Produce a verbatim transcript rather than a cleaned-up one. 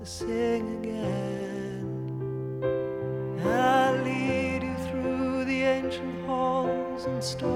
sing again. I'll lead you through the ancient halls and stories